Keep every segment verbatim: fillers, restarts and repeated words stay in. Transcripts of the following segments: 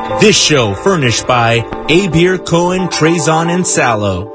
This show furnished by Abir, Cohen, Trazon, and Sallow.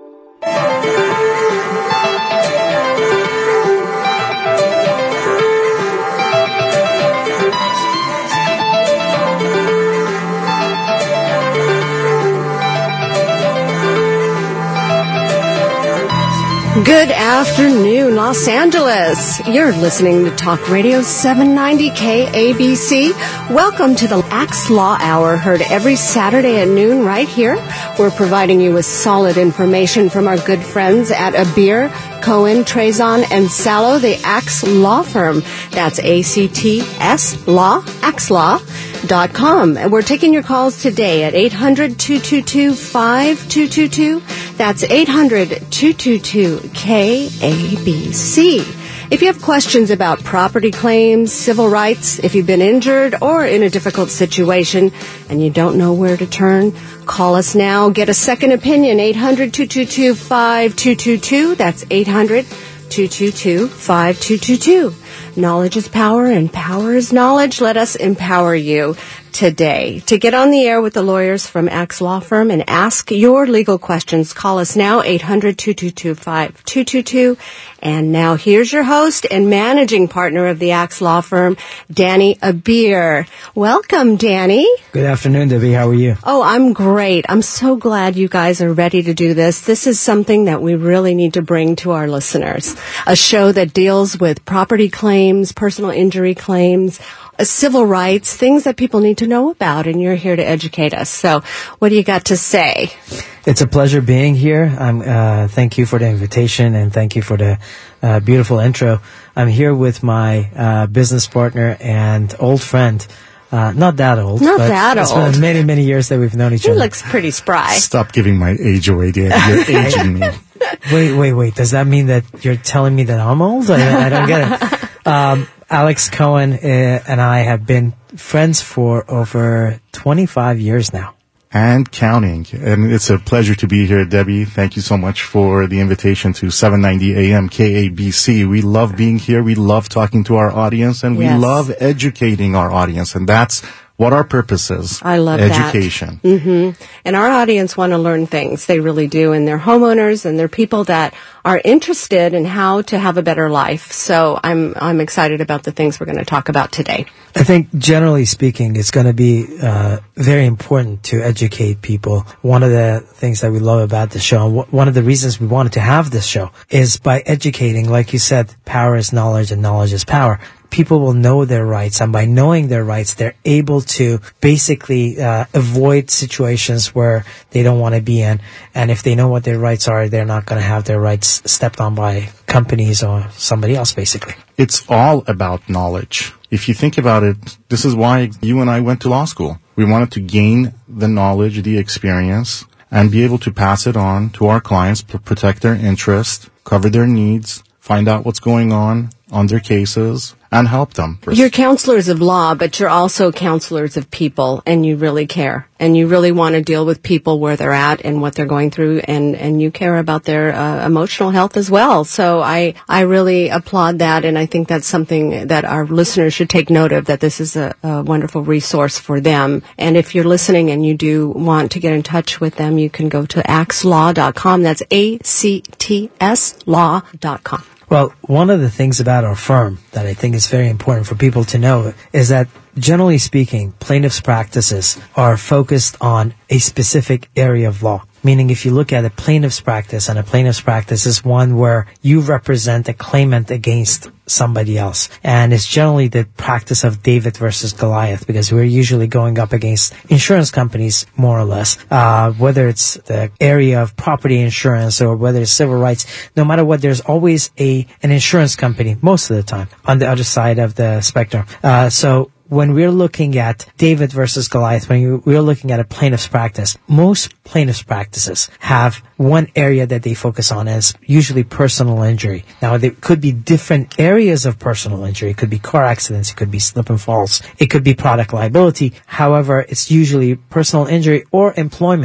Good afternoon, Los Angeles. You're listening to Talk Radio seven ninety K A B C. Welcome to the Axe Law Hour, heard every Saturday at noon right here. We're providing you with solid information from our good friends at Abir, Cohen, Trazon, and Sallow, the Axe Law Firm. That's A C T S Law, axe law dot com. And we're taking your calls today at eight hundred, two two two, five two two two. That's eight hundred, two two two, K A B C. If you have questions about property claims, civil rights, if you've been injured or in a difficult situation and you don't know where to turn, call us now. Get a second opinion, eight hundred, two two two, five two two two. That's eight hundred, two two two, five two two two. Knowledge is power, and power is knowledge. Let us empower you today. To get on the air with the lawyers from Axe Law Firm and ask your legal questions, call us now, eight hundred, two two two, five two two two. And now here's your host and managing partner of the Axe Law Firm, Danny Abir. Welcome, Danny. Good afternoon, Debbie. How are you? Oh, I'm great. I'm so glad you guys are ready to do this. This is something that we really need to bring to our listeners. A show that deals with property claims, personal injury claims, uh, civil rights, things that people need to know about, and you're here to educate us. So what do you got to say? It's a pleasure being here. I'm, uh, thank you for the invitation, and thank you for the uh, beautiful intro. I'm here with my uh, business partner and old friend. Uh, not that old. Not but that it's old. It's been many, many years that we've known each He other. He looks pretty spry. Stop giving my age away, Dan. You're aging me. Wait, wait, wait. Does that mean that you're telling me that I'm old? I, I don't get it. Um, Alex Cohen uh, and I have been friends for over twenty-five years now. And counting. And it's a pleasure to be here, Debbie. Thank you so much for the invitation to seven ninety A M K A B C. We love being here. We love talking to our audience, and Yes. we love educating our audience. And that's what our purpose is. I love Education. that. Mm-hmm. And our audience want to learn things. They really do. And they're homeowners, and they're people that are interested in how to have a better life. So I'm I'm excited about the things we're going to talk about today. I think, generally speaking, it's going to be uh, very important to educate people. One of the things that we love about the show, and w- one of the reasons we wanted to have this show, is by educating, like you said, power is knowledge and knowledge is power. People will know their rights, and by knowing their rights, they're able to basically uh, avoid situations where they don't want to be in. And if they know what their rights are, they're not going to have their rights stepped on by companies or somebody else, basically. It's all about knowledge. If you think about it, this is why you and I went to law school. We wanted to gain the knowledge, the experience, and be able to pass it on to our clients, p- protect their interest, cover their needs, find out what's going on on their cases, and help them. You're counselors of law, but you're also counselors of people, and you really care. And you really want to deal with people where they're at and what they're going through, and, and you care about their uh, emotional health as well. So I, I really applaud that, and I think that's something that our listeners should take note of, that this is a, a wonderful resource for them. And if you're listening and you do want to get in touch with them, you can go to axe law dot com. That's A C T S law dot com. Well, one of the things about our firm that I think is very important for people to know is that, generally speaking, plaintiffs' practices are focused on a specific area of law. Meaning, if you look at a plaintiff's practice, and a plaintiff's practice is one where you represent a claimant against somebody else. And it's generally the practice of David versus Goliath, because we're usually going up against insurance companies, more or less, uh, whether it's the area of property insurance or whether it's civil rights. No matter what, there's always a an insurance company, most of the time, on the other side of the spectrum. Uh, so when we're looking at David versus Goliath, when we're looking at a plaintiff's practice, most plaintiff's practices have one area that they focus on, as usually personal injury. Now, there could be different areas of personal injury. It could be car accidents. It could be slip and falls. It could be product liability. However, it's usually personal injury or employment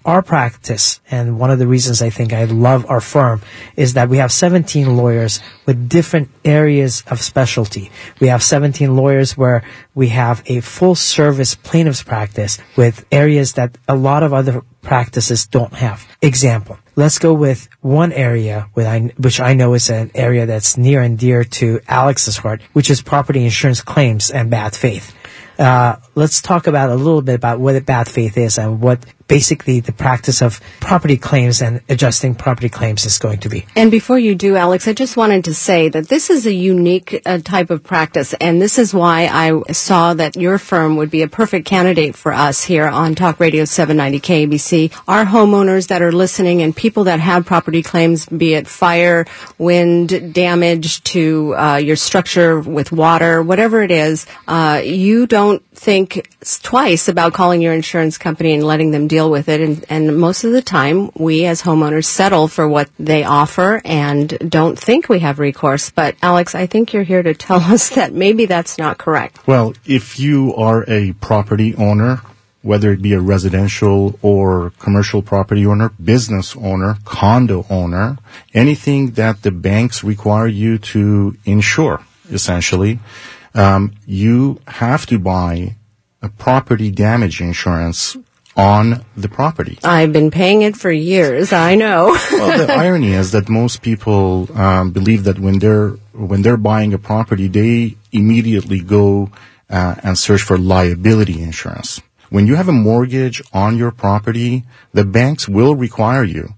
our practice, and one of the reasons I think I love our firm, is that we have seventeen lawyers with different areas of specialty. We have seventeen lawyers where we have a full-service plaintiff's practice with areas that a lot of other practices don't have. Example, let's go with one area with I, which I know is an area that's near and dear to Alex's heart, which is property insurance claims and bad faith. Uh, let's talk about a little bit about what bad faith is and what basically the practice of property claims and adjusting property claims is going to be. And before you do, Alex, I just wanted to say that this is a unique uh, type of practice, and this is why I saw that your firm would be a perfect candidate for us here on Talk Radio seven ninety K A B C. Our homeowners that are listening and people that have property claims, be it fire, wind, damage to uh, your structure with water, whatever it is, uh, you don't think twice about calling your insurance company and letting them deal with it. And, and most of the time, we as homeowners settle for what they offer and don't think we have recourse. But Alex, I think you're here to tell us that maybe that's not correct. Well, if you are a property owner, whether it be a residential or commercial property owner, business owner, condo owner, anything that the banks require you to insure, essentially, um, you have to buy a property damage insurance on the property. I've been paying it for years, I know. Well, the irony is that most people um, believe that when they're when they're buying a property, they immediately go uh, and search for liability insurance. When you have a mortgage on your property, the banks will require you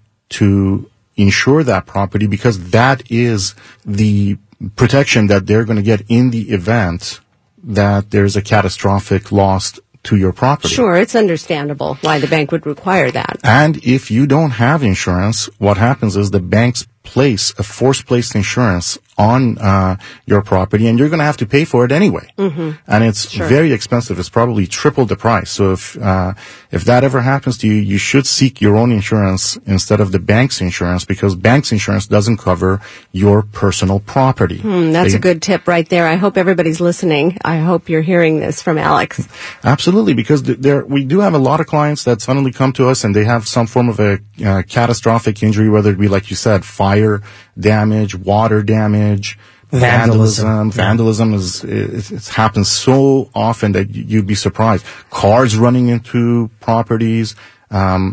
to insure that property because that is the protection that they're going to get in the event that there's a catastrophic loss to your property. Sure, it's understandable why the bank would require that. And if you don't have insurance, what happens is the banks place a force-placed insurance on uh, your property, and you're going to have to pay for it anyway. Mm-hmm. And it's sure. very expensive. It's probably triple the price. So if uh, if that ever happens to you, you should seek your own insurance instead of the bank's insurance, because bank's insurance doesn't cover your personal property. Hmm, that's they, a good tip right there. I hope everybody's listening. I hope you're hearing this from Alex. Absolutely, because there we do have a lot of clients that suddenly come to us and they have some form of a uh, catastrophic injury, whether it be, like you said, fire damage, water damage, vandalism. Vandalism, vandalism is it, it happens so often that you'd be surprised. Cars running into properties, um,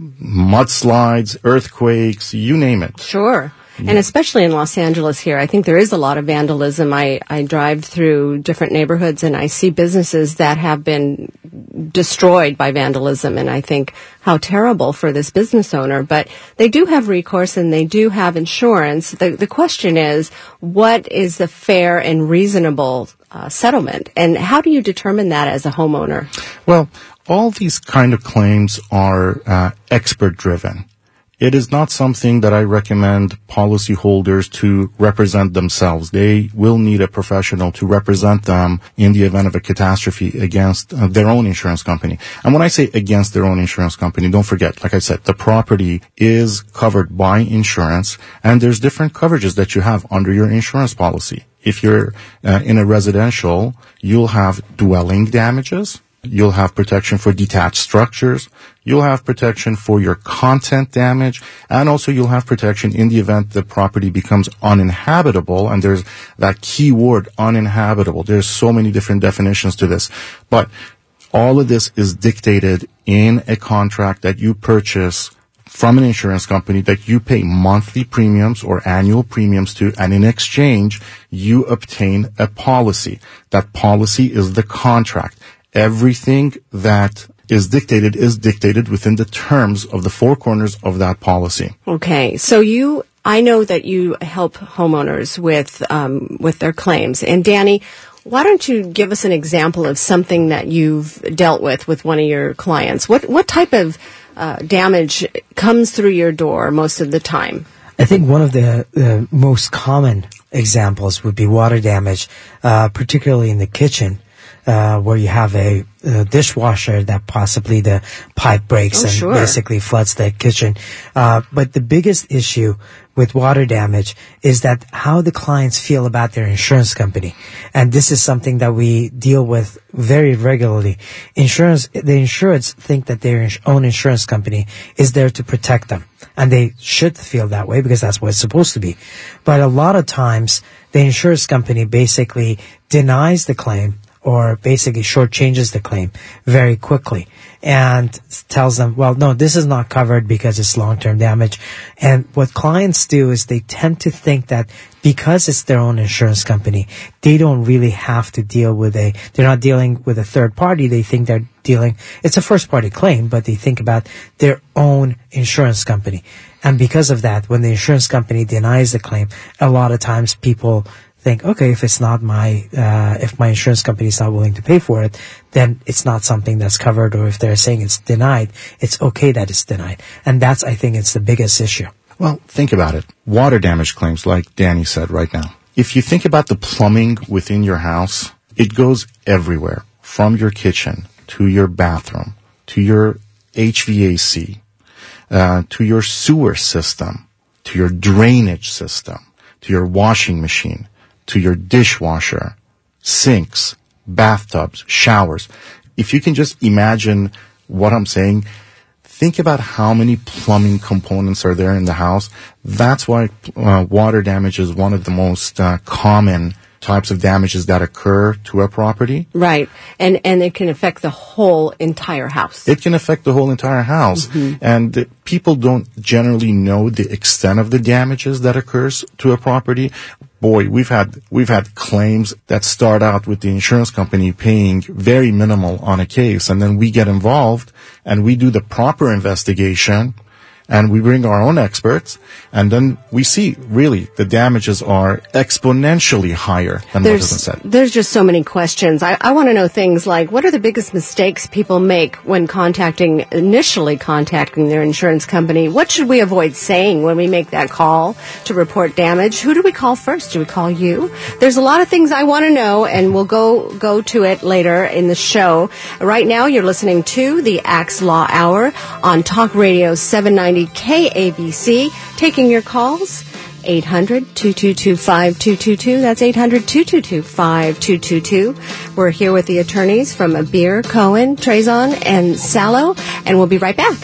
mudslides, earthquakes, you name it. Sure. And especially in Los Angeles here, I think there is a lot of vandalism. I, I drive through different neighborhoods and I see businesses that have been destroyed by vandalism. And I think how terrible for this business owner. But they do have recourse and they do have insurance. The, the question is, what is the fair and reasonable uh, settlement? And how do you determine that as a homeowner? Well, all these kind of claims are uh, expert-driven. It is not something that I recommend policyholders to represent themselves. They will need a professional to represent them in the event of a catastrophe against uh, their own insurance company. And when I say against their own insurance company, don't forget, like I said, the property is covered by insurance, and there's different coverages that you have under your insurance policy. If you're uh, in a residential, you'll have dwelling damages. You'll have protection for detached structures. You'll have protection for your content damage. And also you'll have protection in the event the property becomes uninhabitable. And there's that key word, uninhabitable. There's so many different definitions to this. But all of this is dictated in a contract that you purchase from an insurance company that you pay monthly premiums or annual premiums to, and in exchange, you obtain a policy. That policy is the contract. Everything that is dictated is dictated within the terms of the four corners of that policy. Okay, so you, I know that you help homeowners with um, with their claims. And Danny, why don't you give us an example of something that you've dealt with with one of your clients? What what type of uh, damage comes through your door most of the time? I think one of the, the most common examples would be water damage, uh, particularly in the kitchen. Uh, where you have a, a dishwasher that possibly the pipe breaks oh, and sure. basically floods the kitchen. Uh, but the biggest issue with water damage is that how the clients feel about their insurance company. And this is something that we deal with very regularly. Insurance, the insureds think that their own insurance company is there to protect them. And they should feel that way because that's what it's supposed to be. But a lot of times, the insurance company basically denies the claim or basically shortchanges the claim very quickly and tells them, well, no, this is not covered because it's long-term damage. And what clients do is they tend to think that because it's their own insurance company, they don't really have to deal with a, they're not dealing with a third party. They think they're dealing, it's a first party claim, but they think about their own insurance company. And because of that, when the insurance company denies the claim, a lot of times people think, okay, if it's not my, uh, if my insurance company is not willing to pay for it, then it's not something that's covered, or if they're saying it's denied, it's okay that it's denied. And that's, I think, it's the biggest issue. Well, think about it. Water damage claims, like Danny said right now. If you think about the plumbing within your house, it goes everywhere, from your kitchen to your bathroom, to your H V A C, uh, to your sewer system, to your drainage system, to your washing machine, to your dishwasher, sinks, bathtubs, showers. If you can just imagine what I'm saying, think about how many plumbing components are there in the house. That's why uh, water damage is one of the most uh, common types of damages that occur to a property. Right. And and it can affect the whole entire house. It can affect the whole entire house. Mm-hmm. And the, people don't generally know the extent of the damages that occurs to a property. Boy, we've had we've had claims that start out with the insurance company paying very minimal on a case, and then we get involved and we do the proper investigation, and we bring our own experts, and then we see, really, the damages are exponentially higher than there's, what has been said. There's just so many questions. I, I want to know things like, what are the biggest mistakes people make when contacting, initially contacting their insurance company? What should we avoid saying when we make that call to report damage? Who do we call first? Do we call you? There's a lot of things I want to know, and we'll go, go to it later in the show. Right now, you're listening to the Axe Law Hour on Talk Radio seven ninety K A B C, taking your calls, eight hundred, two two two, five two two two. That's eight hundred, two two two, five two two two. We're here with the attorneys from Abir, Cohen, Trezon, and Salo, and we'll be right back.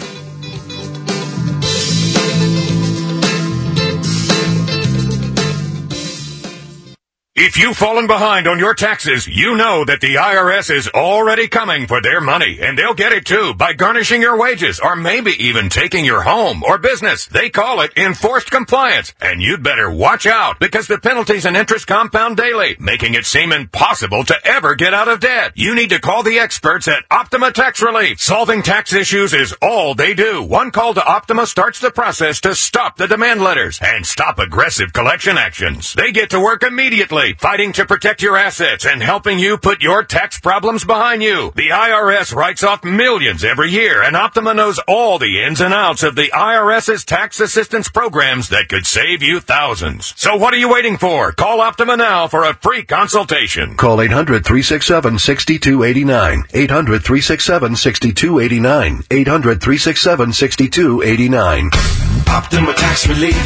If you've fallen behind on your taxes, you know that the I R S is already coming for their money, and they'll get it too by garnishing your wages or maybe even taking your home or business. They call it enforced compliance, and you'd better watch out because the penalties and interest compound daily, making it seem impossible to ever get out of debt. You need to call the experts at Optima Tax Relief. Solving tax issues is all they do. One call to Optima starts the process to stop the demand letters and stop aggressive collection actions. They get to work immediately, fighting to protect your assets and helping you put your tax problems behind you. The I R S writes off millions every year, and Optima knows all the ins and outs of the IRS's tax assistance programs that could save you thousands. So what are you waiting for? Call Optima now for a free consultation. Call eight hundred, three six seven, six two eight nine. eight hundred, three six seven, six two eight nine. eight hundred, three six seven, six two eight nine. Optima Tax Relief.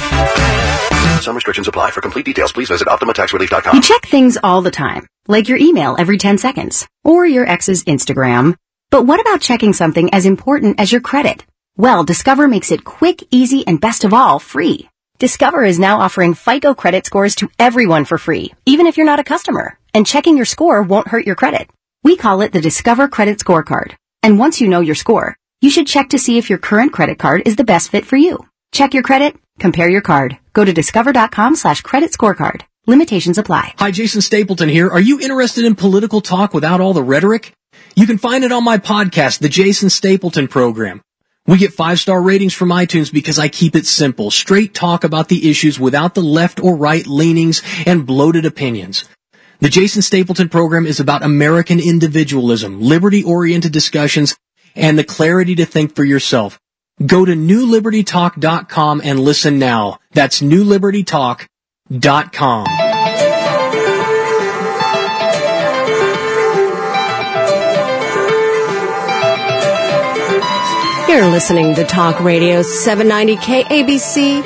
Some restrictions apply. For complete details, please visit optima tax relief dot com. You check things all the time, like your email every ten seconds, or your ex's Instagram. But what about checking something as important as your credit? Well, Discover makes it quick, easy, and best of all, free. Discover is now offering FICO credit scores to everyone for free, even if you're not a customer. And checking your score won't hurt your credit. We call it the Discover Credit Scorecard. And once you know your score, you should check to see if your current credit card is the best fit for you. Check your credit, compare your card. Go to discover.com slash credit scorecard. Limitations apply. Hi, Jason Stapleton here. Are you interested in political talk without all the rhetoric? You can find it on my podcast, The Jason Stapleton Program. We get five-star ratings from iTunes because I keep it simple. Straight talk about the issues without the left or right leanings and bloated opinions. The Jason Stapleton Program is about American individualism, liberty-oriented discussions, and the clarity to think for yourself. Go to new liberty talk dot com and listen now. That's new liberty talk dot com. You're listening to Talk Radio seven ninety K A B C,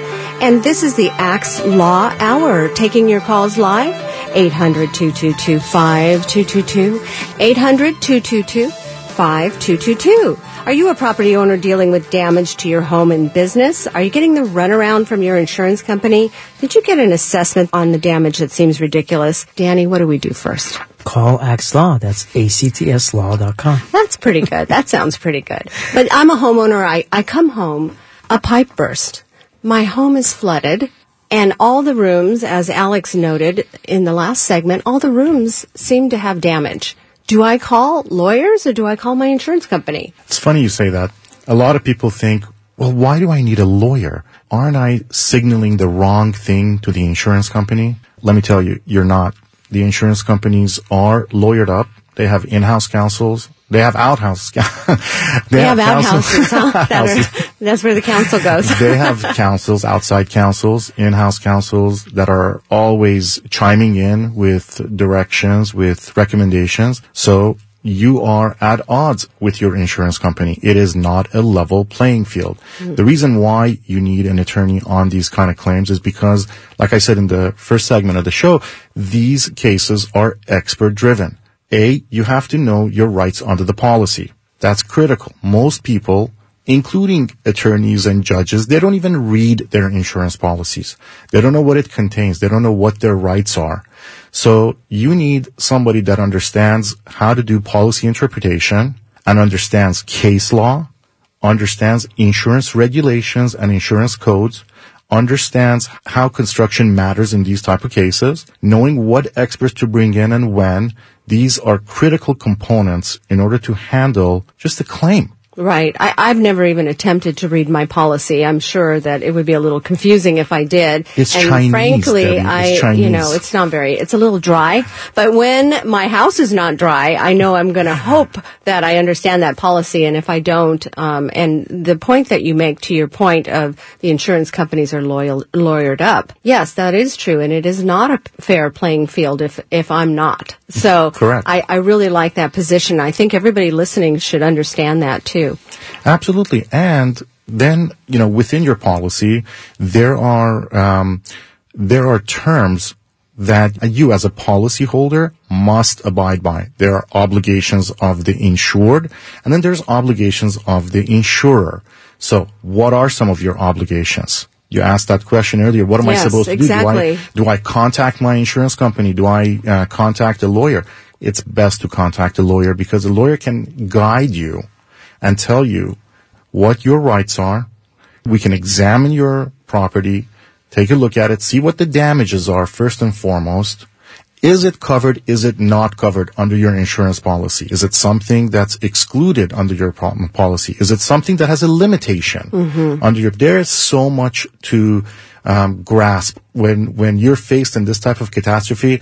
And this is the Axe Law Hour, taking your calls live, eight hundred, two two two, five two two two, eight hundred, two two two, five two two two. Are you a property owner dealing with damage to your home and business? Are you getting the runaround from your insurance company? Did you get an assessment on the damage that seems ridiculous? Danny, what do we do first? Call Axe Law. That's A C T S law dot com. That's pretty good. That sounds pretty good. But I'm a homeowner. I, I come home, a pipe burst. My home is flooded, and all the rooms, as Alex noted in the last segment, all the rooms seem to have damage. Do I call lawyers or do I call my insurance company? It's funny you say that. A lot of people think, well, why do I need a lawyer? Aren't I signaling the wrong thing to the insurance company? Let me tell you, you're not. The insurance companies are lawyered up. They have in-house counsels. They have outhouse. they, they have, have outhouses, huh? That are, that's where the counsel goes. They have counsels, outside counsels, in-house counsels that are always chiming in with directions, with recommendations. So you are at odds with your insurance company. It is not a level playing field. Mm. The reason why you need an attorney on these kind of claims is because, like I said in the first segment of the show, these cases are expert driven. A, you have to know your rights under the policy. That's critical. Most people, including attorneys and judges, they don't even read their insurance policies. They don't know what it contains. They don't know what their rights are. So you need somebody that understands how to do policy interpretation and understands case law, understands insurance regulations and insurance codes, understands how construction matters in these type of cases, knowing what experts to bring in and when. These are critical components in order to handle just a claim. Right. I, I've never even attempted to read my policy. I'm sure that it would be a little confusing if I did. It's and Chinese, frankly, Debbie. It's I, Chinese. you know, it's not very, it's a little dry. But when my house is not dry, I know I'm going to hope that I understand that policy. And if I don't, um, and the point that you make to your point of the insurance companies are loyal, lawyered up. Yes, that is true. And it is not a fair playing field if, if I'm not. So correct. I, I really like that position. I think everybody listening should understand that too. Absolutely. And then, you know, within your policy, there are, um, there are terms that you as a policyholder must abide by. There are obligations of the insured, and then there's obligations of the insurer. So what are some of your obligations? You asked that question earlier. What am yes, I supposed to exactly. do? Do I, do I contact my insurance company? Do I uh, contact a lawyer? It's best to contact a lawyer because a lawyer can guide you and tell you what your rights are. We can examine your property, take a look at it, see what the damages are first and foremost. Is it covered? Is it not covered under your insurance policy? Is it something that's excluded under your policy? Is it something that has a limitation mm-hmm. under your? There is so much to um, grasp when when you're faced in this type of catastrophe.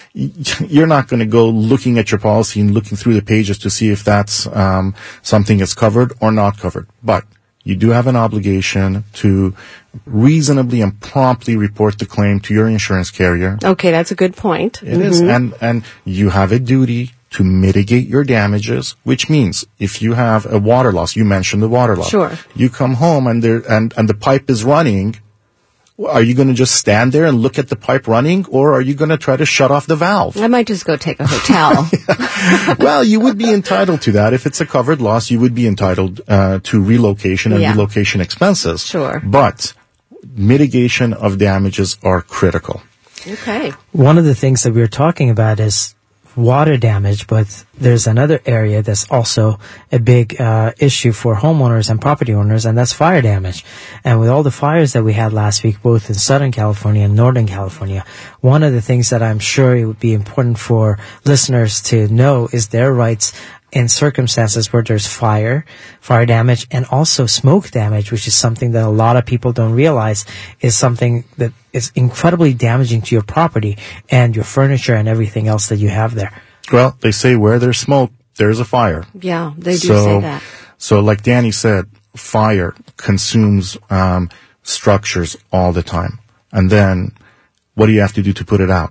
You're not going to go looking at your policy and looking through the pages to see if that's um, something that's covered or not covered. But you do have an obligation to reasonably and promptly report the claim to your insurance carrier. Okay, that's a good point. It mm-hmm. is, and and you have a duty to mitigate your damages, which means if you have a water loss, you mentioned the water loss. Sure. You come home and there and and the pipe is running. Are you going to just stand there and look at the pipe running, or are you going to try to shut off the valve? I might just go take a hotel. Well, you would be entitled to that. If it's a covered loss, you would be entitled uh, to relocation and yeah. relocation expenses. Sure. But mitigation of damages are critical. Okay. One of the things that we were talking about is water damage, but there's another area that's also a big uh, issue for homeowners and property owners, and that's fire damage. And with all the fires that we had last week, both in Southern California and Northern California, one of the things that I'm sure it would be important for listeners to know is their rights in circumstances where there's fire, fire damage, and also smoke damage, which is something that a lot of people don't realize is something that is incredibly damaging to your property and your furniture and everything else that you have there. Well, they say where there's smoke, there's a fire. Yeah, they do so, say that. So like Danny said, fire consumes um, structures all the time. And then what do you have to do to put it out?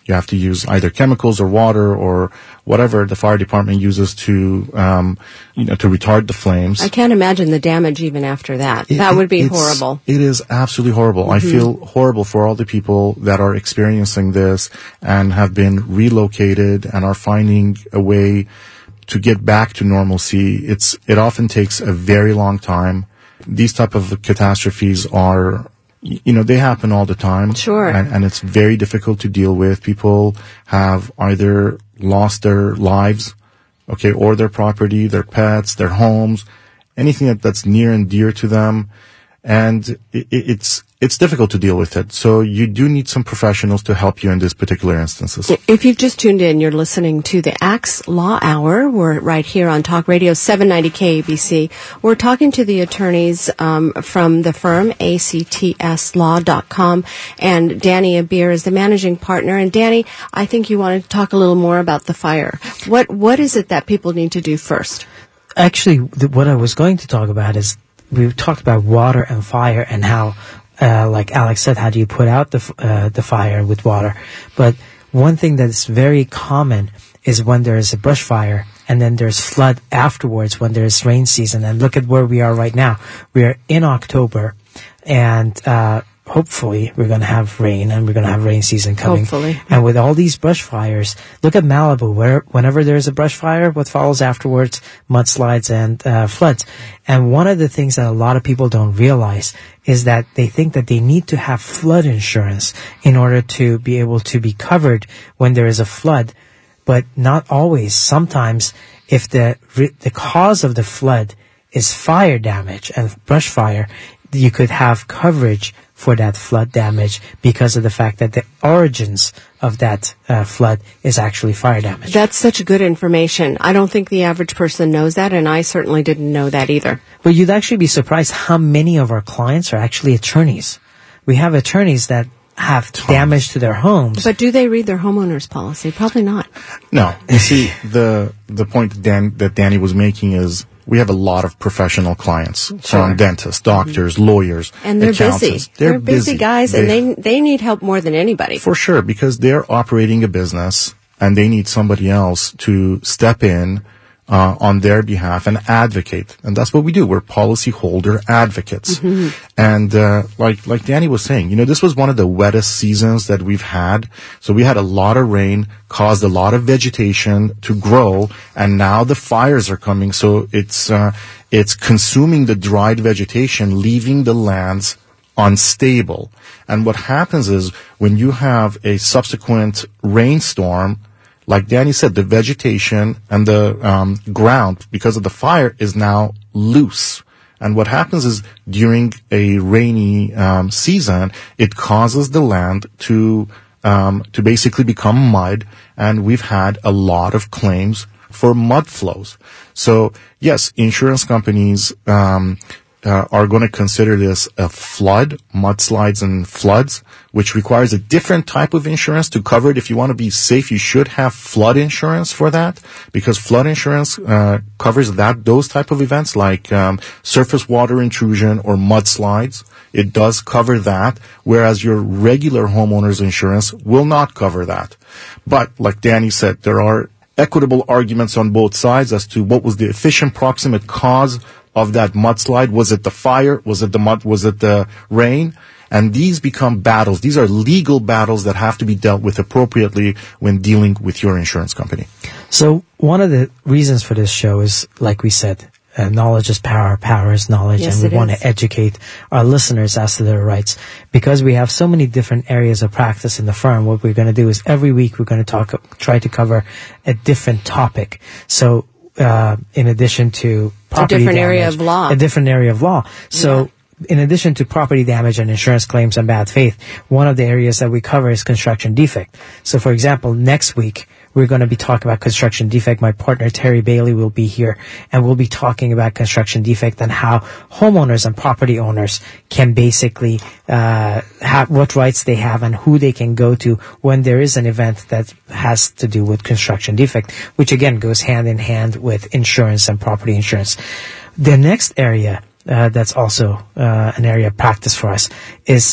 You have to use either chemicals or water or whatever the fire department uses to, um, you know, to retard the flames. I can't imagine the damage even after that. It, that would be it's, horrible. It is absolutely horrible. Mm-hmm. I feel horrible for all the people that are experiencing this and have been relocated and are finding a way to get back to normalcy. It's, it often takes a very long time. These type of catastrophes are, you know, they happen all the time. Sure. And, and it's very difficult to deal with. People have either lost their lives, okay, or their property, their pets, their homes, anything that, that's near and dear to them. And it, it's, it's difficult to deal with it. So you do need some professionals to help you in these particular instances. If you've just tuned in, you're listening to the Axe Law Hour. We're right here on Talk Radio seven ninety K A B C. We're talking to the attorneys um, from the firm, A C T S law dot com, and Danny Abir is the managing partner. And Danny, I think you wanted to talk a little more about the fire. What What is it that people need to do first? Actually, th- what I was going to talk about is we talked about water and fire and how Uh, like Alex said, how do you put out the uh, the fire with water? But one thing that's very common is when there is a brush fire and then there's flood afterwards when there's rain season. And look at where we are right now. We are in October, and uh hopefully we're going to have rain, and we're going to have rain season coming. Hopefully. And with all these brush fires, look at Malibu, where whenever there's a brush fire, what follows afterwards? Mudslides and uh, floods. And one of the things that a lot of people don't realize is that they think that they need to have flood insurance in order to be able to be covered when there is a flood, but not always. Sometimes if the the cause of the flood is fire damage and brush fire, you could have coverage for that flood damage because of the fact that the origins of that uh, flood is actually fire damage. That's such good information. I don't think the average person knows that, and I certainly didn't know that either. But you'd actually be surprised how many of our clients are actually attorneys. We have attorneys that have damage to their homes. But do they read their homeowner's policy? Probably not. No. You see, the the point that, Dan, that Danny was making is we have a lot of professional clients, sure. from dentists, doctors, mm-hmm. lawyers, and they're accountants. busy. They're, they're busy, busy guys, they, and they they need help more than anybody. For sure, because they're operating a business, and they need somebody else to step in uh, on their behalf and advocate. And that's what we do. We're policyholder advocates. Mm-hmm. And uh, like like Danny was saying, you know, this was one of the wettest seasons that we've had. So we had a lot of rain, caused a lot of vegetation to grow, and now the fires are coming. So it's uh, it's consuming the dried vegetation, leaving the lands unstable. And what happens is when you have a subsequent rainstorm, like Danny said, the vegetation and the um, ground, because of the fire, is now loose. And what happens is during a rainy um, season, it causes the land to um, to basically become mud, and we've had a lot of claims for mud flows. So yes, insurance companies um, uh, are going to consider this a flood, mudslides and floods, which requires a different type of insurance to cover it. If you want to be safe, you should have flood insurance for that, because flood insurance uh, covers that those type of events like um, surface water intrusion or mudslides. It does cover that, whereas your regular homeowner's insurance will not cover that. But like Danny said, there are equitable arguments on both sides as to what was the efficient proximate cause of that mudslide. Was it the fire? Was it the mud? Was it the rain? And these become battles. These are legal battles that have to be dealt with appropriately when dealing with your insurance company. So one of the reasons for this show is, like we said, uh, knowledge is power, power is knowledge, yes, and we want is. to educate our listeners as to their rights. Because we have so many different areas of practice in the firm, what we're going to do is every week we're going to talk, try to cover a different topic. So uh, in addition to property a different damage, area of law. A different area of law. So yeah. In addition to property damage and insurance claims and bad faith, one of the areas that we cover is construction defect. So, for example, next week, we're going to be talking about construction defect. My partner, Terry Bailey, will be here, and we'll be talking about construction defect and how homeowners and property owners can basically uh have what rights they have and who they can go to when there is an event that has to do with construction defect, which, again, goes hand in hand with insurance and property insurance. The next area Uh, that's also uh, an area of practice for us is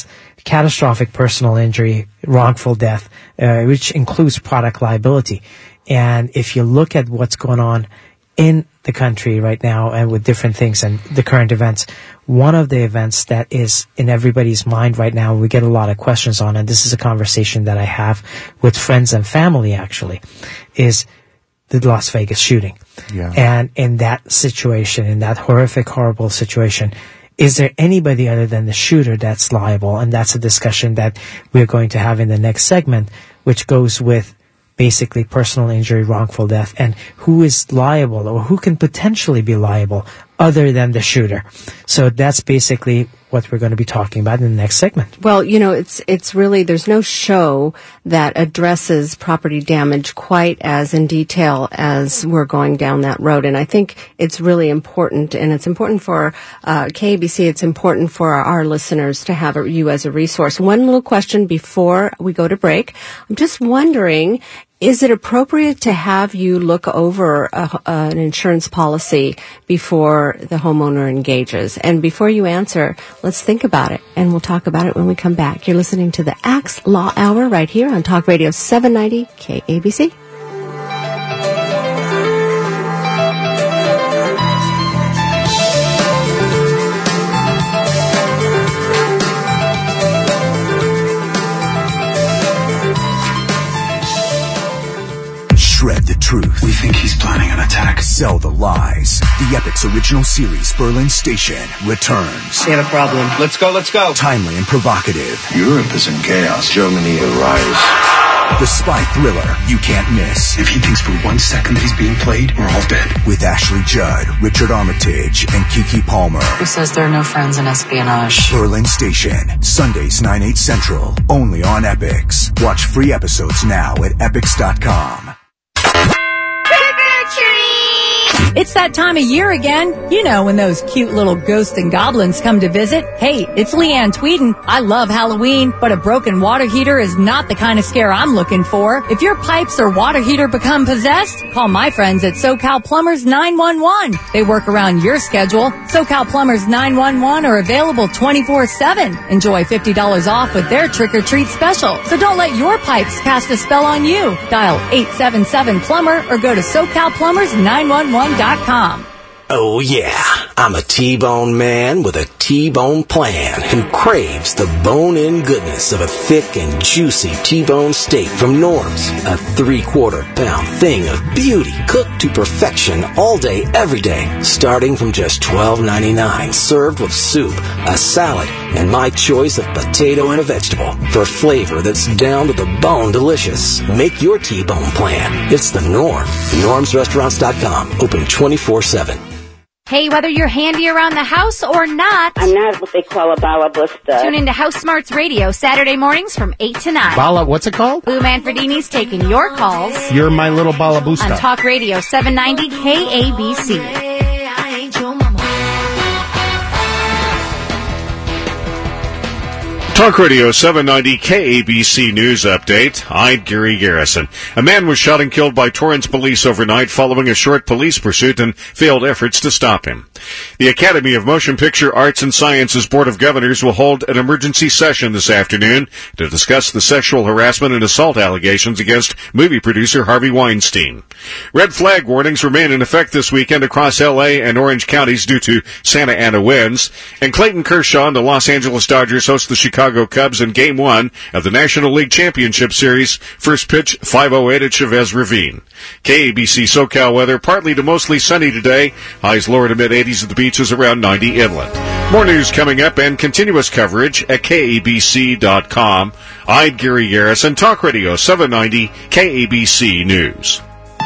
catastrophic personal injury, wrongful death, uh, which includes product liability. And if you look at what's going on in the country right now and with different things and the current events, one of the events that is in everybody's mind right now, we get a lot of questions on, and this is a conversation that I have with friends and family actually, is the Las Vegas shooting. Yeah. And in that situation, in that horrific, horrible situation, is there anybody other than the shooter that's liable? And that's a discussion that we're going to have in the next segment, which goes with basically personal injury, wrongful death, and who is liable or who can potentially be liable other than the shooter. So that's basically what we're going to be talking about in the next segment. Well, you know, it's it's really, there's no show that addresses property damage quite as in detail as we're going down that road. And I think it's really important, and it's important for uh, K A B C, it's important for our, our listeners to have a, you as a resource. One little question before we go to break. I'm just wondering, is it appropriate to have you look over a, uh, an insurance policy before the homeowner engages? And before you answer, let's think about it, and we'll talk about it when we come back. You're listening to the Axe Law Hour right here on Talk Radio seven ninety K A B C. Shred the truth. We think he's planning an attack. Sell the lies. The Epic's original series, Berlin Station, returns. We have a problem. Let's go, let's go. Timely and provocative. Europe is in chaos. Germany arrives. The spy thriller you can't miss. If he thinks for one second that he's being played, we're all dead. With Ashley Judd, Richard Armitage, and Keke Palmer. Who says there are no friends in espionage? Berlin Station. Sundays, nine, eight Central. Only on Epix. Watch free episodes now at epix dot com. It's that time of year again. You know, when those cute little ghosts and goblins come to visit. Hey, it's Leanne Tweeden. I love Halloween, but a broken water heater is not the kind of scare I'm looking for. If your pipes or water heater become possessed, call my friends at SoCal Plumbers nine one one. They work around your schedule. SoCal Plumbers nine one one are available twenty-four seven. Enjoy fifty dollars off with their trick-or-treat special. So don't let your pipes cast a spell on you. Dial eight seven seven plumber or go to SoCal Plumbers nine one one dot com. Oh yeah, I'm a T-bone man with a T-bone plan who craves the bone-in goodness of a thick and juicy T-bone steak from Norm's. A three-quarter pound thing of beauty cooked to perfection all day, every day, starting from just twelve ninety-nine, served with soup, a salad, and my choice of potato and a vegetable for flavor that's down to the bone delicious. Make your T-bone plan. It's the Norm. norms restaurants dot com. Open twenty-four seven. Hey, whether you're handy around the house or not, I'm not what they call a balabusta. Tune into House Smarts Radio Saturday mornings from eight to nine. Bala, what's it called? Lou Manfredini's taking your calls. You're my little balabusta. On Talk Radio seven ninety K A B C. Talk Radio seven ninety K A B C News Update. I'm Gary Garrison. A man was shot and killed by Torrance police overnight following a short police pursuit and failed efforts to stop him. The Academy of Motion Picture Arts and Sciences Board of Governors will hold an emergency session this afternoon to discuss the sexual harassment and assault allegations against movie producer Harvey Weinstein. Red flag warnings remain in effect this weekend across L A and Orange counties due to Santa Ana winds. And Clayton Kershaw and the Los Angeles Dodgers host the Chicago Cubs in Game one of the National League Championship Series. First pitch, five oh eight at Chavez Ravine. K A B C SoCal weather, partly to mostly sunny today. Highs lower to mid-eighties at the beaches, around ninety inland. More news coming up and continuous coverage at K A B C dot com. I'm Gary Garrison, Talk Radio seven ninety K A B C News.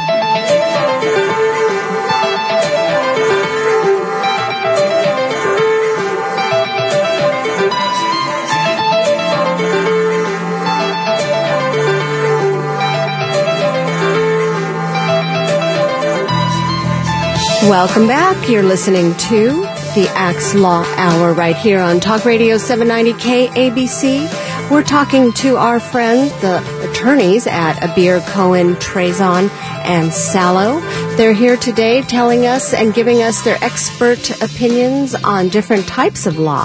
Welcome back. You're listening to the Axe Law Hour right here on Talk Radio seven ninety K A B C. We're talking to our friends, the attorneys at Abir, Cohen, Trezon, and Sallow. They're here today telling us and giving us their expert opinions on different types of law.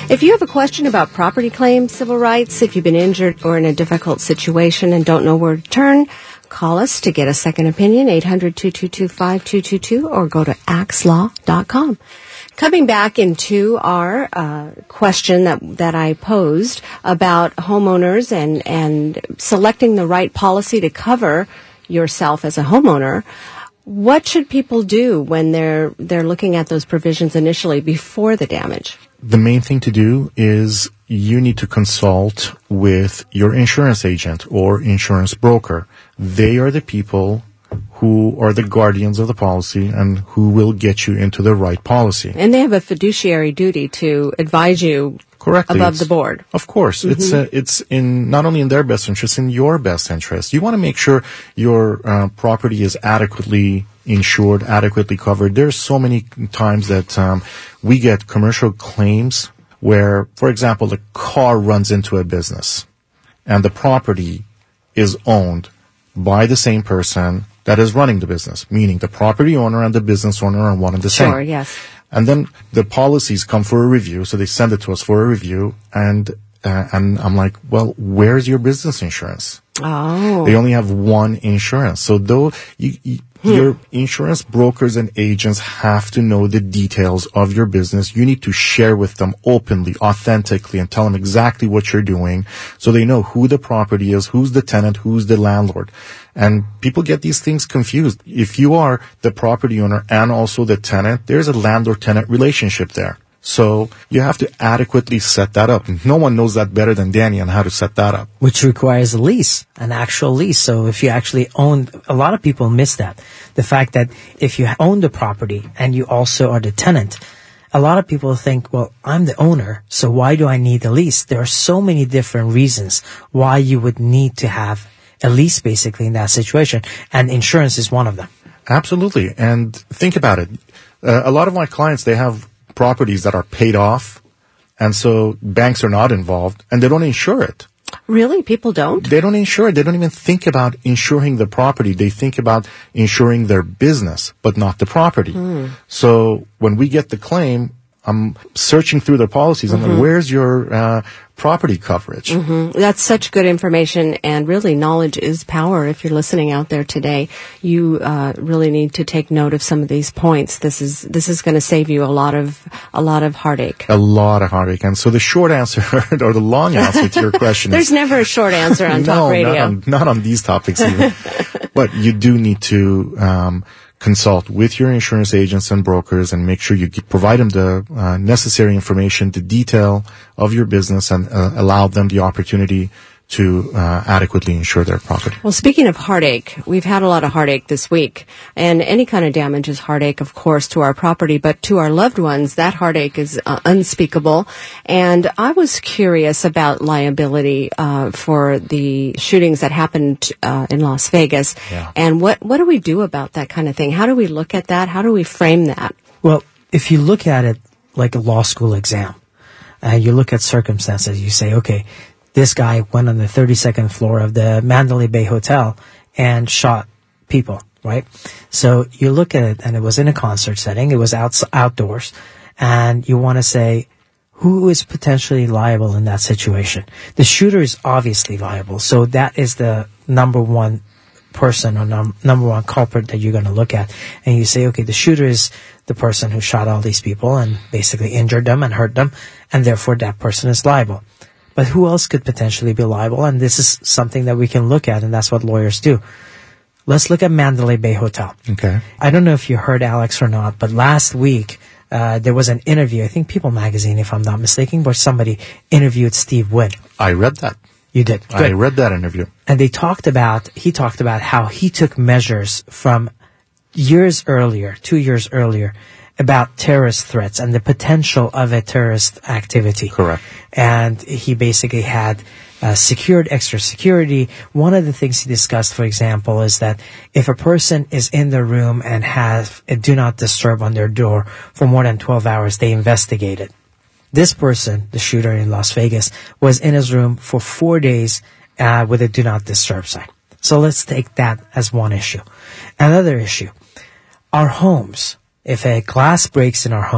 If you have a question about property claims, civil rights, if you've been injured or in a difficult situation and don't know where to turn, call us to get a second opinion, eight hundred, two two two, five two two two, or go to axe law dot com. Coming back into our uh, question that that I posed about homeowners and, and selecting the right policy to cover yourself as a homeowner, what should people do when they're they're looking at those provisions initially before the damage? The main thing to do is you need to consult with your insurance agent or insurance broker. They are the people who are the guardians of the policy and who will get you into the right policy. And they have a fiduciary duty to advise you correctly above it's, the board. Of course. Mm-hmm. It's uh, it's in not only in their best interest, in your best interest. You want to make sure your uh, property is adequately insured, adequately covered. There's so many times that um, we get commercial claims where, for example, the car runs into a business and the property is owned by the same person that is running the business, meaning the property owner and the business owner are one and the same. Sure, yes. And then the policies come for a review, so they send it to us for a review, and uh, and I'm like, well, where's your business insurance? Oh. They only have one insurance. So though you, you, hmm. your insurance brokers and agents have to know the details of your business, you need to share with them openly, authentically, and tell them exactly what you're doing so they know who the property is, who's the tenant, who's the landlord. And people get these things confused. If you are the property owner and also the tenant, there's a landlord-tenant relationship there. So you have to adequately set that up. No one knows that better than Danny on how to set that up. Which requires a lease, an actual lease. So if you actually own, a lot of people miss that. The fact that if you own the property and you also are the tenant, a lot of people think, well, I'm the owner, so why do I need a lease? There are so many different reasons why you would need to have a lease basically in that situation. And insurance is one of them. Absolutely. And think about it. Uh, a lot of my clients, they have properties that are paid off, and so banks are not involved, and they don't insure it. Really? People don't? They don't insure it. They don't even think about insuring the property. They think about insuring their business, but not the property. Mm. So when we get the claim, I'm searching through the policies. Mm-hmm. I'm like, where's your uh, property coverage? Mm-hmm. That's such good information, and really knowledge is power. If you're listening out there today, you uh, really need to take note of some of these points. This is this is going to save you a lot of a lot of heartache. A lot of heartache. And so the short answer or the long answer to your question There's is... There's never a short answer on no, talk radio. Not on, not on these topics even. But you do need to... Um, consult with your insurance agents and brokers and make sure you provide them the uh, necessary information, the detail of your business, and uh, allow them the opportunity to uh, adequately insure their property. Well, speaking of heartache, we've had a lot of heartache this week, and any kind of damage is heartache, of course, to our property, but to our loved ones, that heartache is uh, unspeakable. And I was curious about liability uh, for the shootings that happened uh, in Las Vegas, yeah. and what what do we do about that kind of thing? How do we look at that? How do we frame that? Well, if you look at it like a law school exam, and you look at circumstances, you say, okay, this guy went on the thirty-second floor of the Mandalay Bay Hotel and shot people, right? So you look at it, and it was in a concert setting. It was out, outdoors. And you want to say, who is potentially liable in that situation? The shooter is obviously liable. So that is the number one person or num- number one culprit that you're going to look at. And you say, okay, the shooter is the person who shot all these people and basically injured them and hurt them, and therefore that person is liable. But who else could potentially be liable? And this is something that we can look at, and that's what lawyers do. Let's look at Mandalay Bay Hotel. Okay. I don't know if you heard Alex or not, but last week uh, there was an interview, I think People Magazine, if I'm not mistaken, where somebody interviewed Steve Wynn. I read that. You did? Good. I read that interview. And they talked about, he talked about how he took measures from years earlier, two years earlier, about terrorist threats and the potential of a terrorist activity. Correct. And he basically had uh, secured extra security. One of the things he discussed, for example, is that if a person is in the room and has a do not disturb on their door for more than twelve hours, they investigate it. This person, the shooter in Las Vegas, was in his room for four days uh, with a do not disturb sign. So let's take that as one issue. Another issue, our homes. If a glass breaks in our home,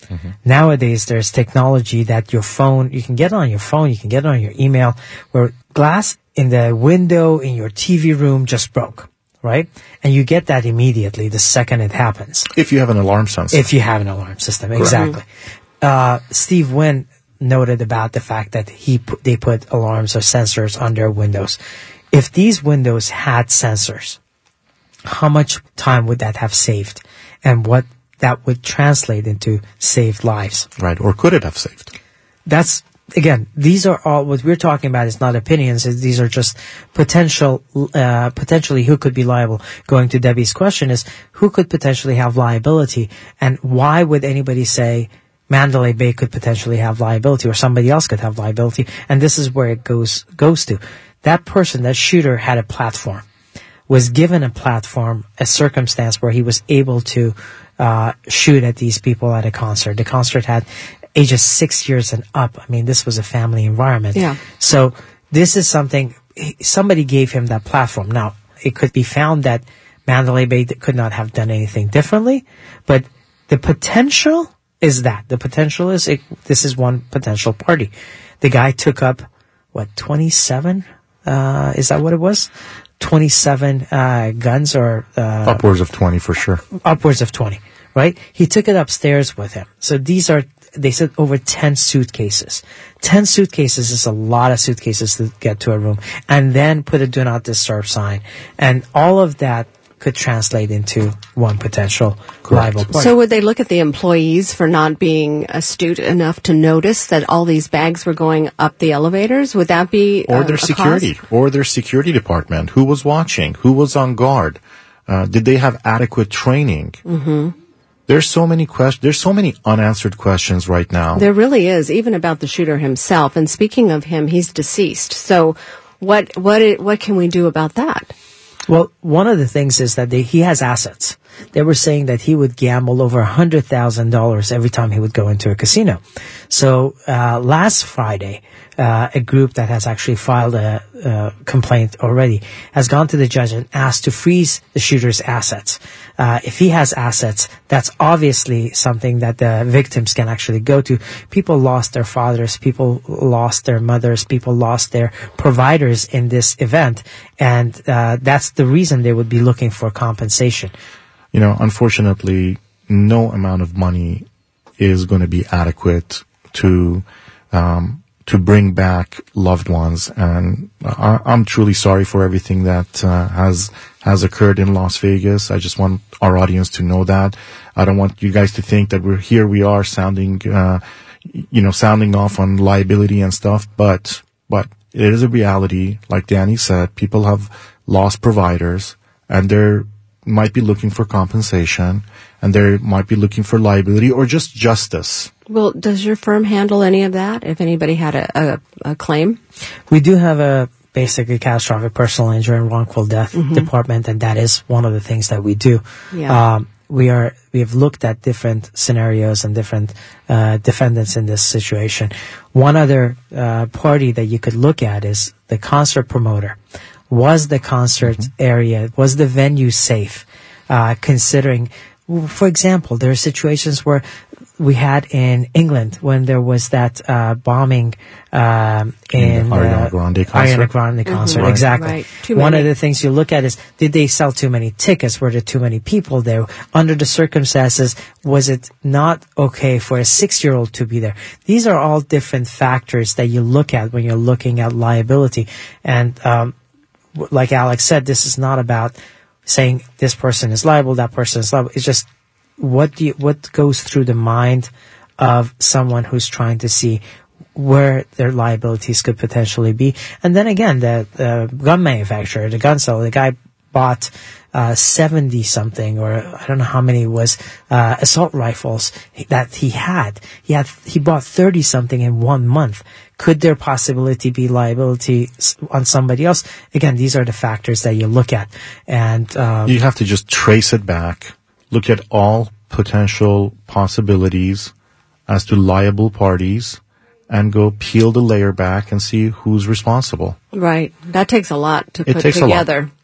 Mm-hmm. Nowadays, there's technology that your phone, you can get it on your phone, you can get it on your email, where glass in the window in your T V room just broke, right? And you get that immediately the second it happens. If you have an alarm system. If you have an alarm system, exactly. Uh, Steve Wynn noted about the fact that he put, they put alarms or sensors on their windows. If these windows had sensors, how much time would that have saved? And what that would translate into saved lives. Right. Or could it have saved? That's, again, these are all, what we're talking about is not opinions. These are just potential, uh, potentially who could be liable. Going to Debbie's question is, who could potentially have liability? And why would anybody say Mandalay Bay could potentially have liability or somebody else could have liability? And this is where it goes, goes to. That person, that shooter had a platform, was given a platform, a circumstance where he was able to Uh, shoot at these people at a concert. The concert had ages six years and up. I mean, this was a family environment. Yeah. So this is something, somebody gave him that platform. Now, it could be found that Mandalay Bay could not have done anything differently, but the potential is that. The potential is, it, this is one potential party. The guy took up, what, twenty-seven? Uh, is that what it was? twenty-seven uh, guns or... Uh, upwards of twenty for sure. Upwards of twenty, right? He took it upstairs with him. So these are, they said over ten suitcases. ten suitcases is a lot of suitcases to get to a room. And then put a do not disturb sign. And all of that could translate into one potential liable party. So would they look at the employees for not being astute enough to notice that all these bags were going up the elevators? Would that be Or uh, their a security, cause? or their security department. Who was watching? Who was on guard? Uh, did they have adequate training? Mm-hmm. There's so many questions. There's so many unanswered questions right now. There really is, even about the shooter himself. And speaking of him, he's deceased. So what what what can we do about that? Well, one of the things is that they, he has assets. They were saying that he would gamble over one hundred thousand dollars every time he would go into a casino. So uh, last Friday, uh, a group that has actually filed a, a complaint already has gone to the judge and asked to freeze the shooter's assets. Uh, if he has assets, that's obviously something that the victims can actually go to. People lost their fathers, people lost their mothers, people lost their providers in this event, and uh, that's the reason they would be looking for compensation. You know, unfortunately, no amount of money is going to be adequate to um, to bring back loved ones, and I, I'm truly sorry for everything that uh, has has occurred in Las Vegas. I just want our audience to know that. I don't want you guys to think that we're here. We are sounding, uh, you know, sounding off on liability and stuff, but but it is a reality. Like Danny said, people have lost providers, and they're might be looking for compensation, and they might be looking for liability or just justice. Well, does your firm handle any of that if anybody had a, a, a claim? We do have a basically catastrophic personal injury and wrongful death Mm-hmm. department, and that is one of the things that we do. Yeah. Um, we are we have looked at different scenarios and different uh, defendants in this situation. One other uh, party that you could look at is the concert promoter. Was the concert mm-hmm. area, was the venue safe? Uh, considering, for example, there are situations where we had in England when there was that uh, bombing um, in, in the Ariana uh, Grande concert. Ariana Grande concert, Mm-hmm. exactly. Right. Too One many. of the things you look at is, did they sell too many tickets? Were there too many people there? Under the circumstances, was it not okay for a six-year-old to be there? These are all different factors that you look at when you're looking at liability. And um, like Alex said, this is not about saying this person is liable, that person is liable. It's just what do you, what goes through the mind of someone who's trying to see where their liabilities could potentially be. And then again, the, the gun manufacturer, the gun seller, the guy bought uh, seventy something, or I don't know how many it was, uh, assault rifles that he had. He had, he bought thirty something in one month. Could there possibility be liability on somebody else? Again, these are the factors that you look at. And, um, you have to just trace it back, look at all potential possibilities as to liable parties, and go peel the layer back and see who's responsible. Right. That takes a lot to It put takes a lot. together.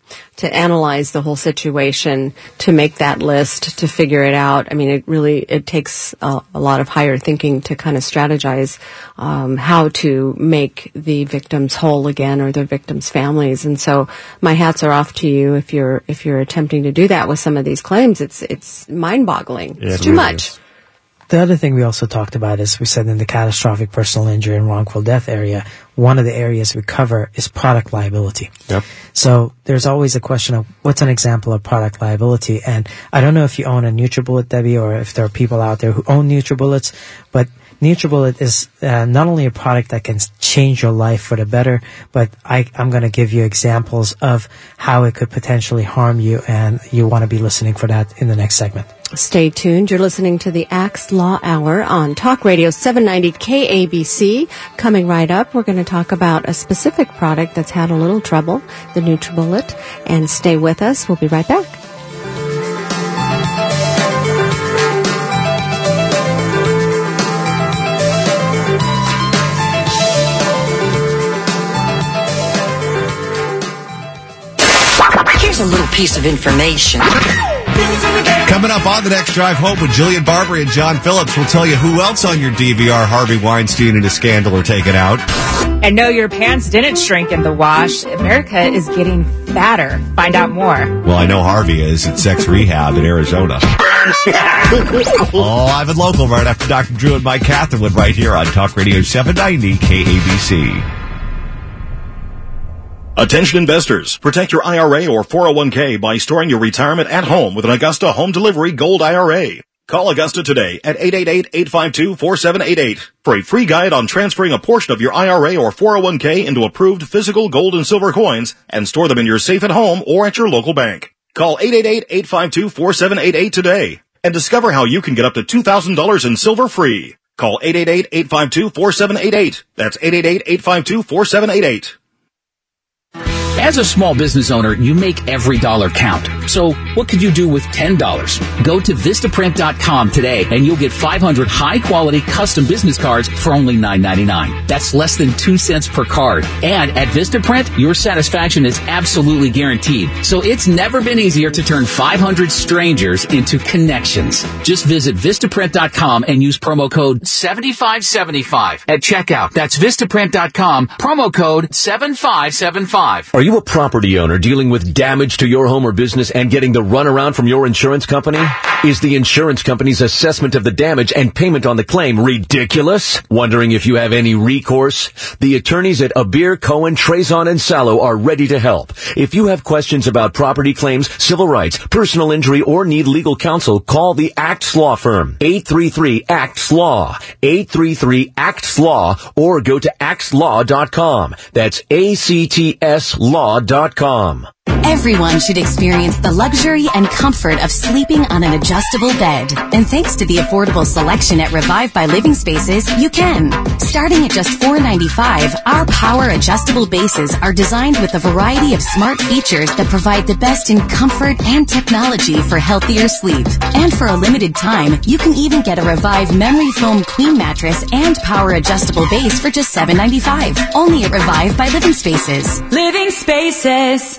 to analyze the whole situation, to make that list, to figure it out. I mean, it really, it takes a, a lot of higher thinking to kind of strategize, um, how to make the victims whole again or their victims' families. And so my hats are off to you if you're, if you're attempting to do that with some of these claims. It's, it's mind-boggling. Yeah, it's it too really much. is. The other thing we also talked about is we said in the catastrophic personal injury and wrongful death area, one of the areas we cover is product liability. Yep. So there's always a question of what's an example of product liability. And I don't know if you own a NutriBullet, Debbie, or if there are people out there who own NutriBullets, but NutriBullet is uh, not only a product that can change your life for the better, but I, I'm going to give you examples of how it could potentially harm you, and you want to be listening for that in the next segment. Stay tuned. You're listening to the Axe Law Hour on Talk Radio seven ninety K A B C. Coming right up, we're going to talk about a specific product that's had a little trouble, the NutriBullet. And stay with us. We'll be right back. Here's a little piece of information. Coming up on the next Drive Home with Jillian Barber and John Phillips, we'll tell you who else on your D V R Harvey Weinstein and his scandal are taken out. And no, your pants didn't shrink in the wash. America is getting fatter. Find out more. Well, I know Harvey is at Sex Rehab in Arizona. Oh, live and local right after Doctor Drew and Mike Catherwood right here on Talk Radio seven ninety K A B C. Attention investors, protect your I R A or four oh one k by storing your retirement at home with an Augusta Home Delivery Gold I R A. Call Augusta today at eight eight eight, eight five two, four seven eight eight for a free guide on transferring a portion of your I R A or four oh one k into approved physical gold and silver coins and store them in your safe at home or at your local bank. Call eight eight eight, eight five two, four seven eight eight today and discover how you can get up to two thousand dollars in silver free. Call eight eight eight, eight five two, four seven eight eight. That's eight eight eight, eight five two, four seven eight eight. As a small business owner, you make every dollar count. So what could you do with ten dollars? Go to Vistaprint dot com today and you'll get five hundred high-quality custom business cards for only nine ninety-nine. That's less than two cents per card. And at Vistaprint, your satisfaction is absolutely guaranteed. So it's never been easier to turn five hundred strangers into connections. Just visit Vistaprint dot com and use promo code seven five seven five at checkout. That's Vistaprint dot com, promo code seven five seven five. Are you a property owner dealing with damage to your home or business and getting the runaround from your insurance company? Is the insurance company's assessment of the damage and payment on the claim ridiculous? Wondering if you have any recourse? The attorneys at Abir, Cohen, Trezon, and Sallow are ready to help. If you have questions about property claims, civil rights, personal injury, or need legal counsel, call the Acts Law Firm. eight three three, A C T S, L A W. eight three three, A C T S, L A W, or go to acts law dot com. That's A C T S law dot com. Everyone should experience the luxury and comfort of sleeping on an adjustable bed. And thanks to the affordable selection at Revive by Living Spaces, you can. Starting at just four ninety-five, our power adjustable bases are designed with a variety of smart features that provide the best in comfort and technology for healthier sleep. And for a limited time, you can even get a Revive memory foam queen mattress and power adjustable base for just seven ninety-five. Only at Revive by Living Spaces. Living Spaces.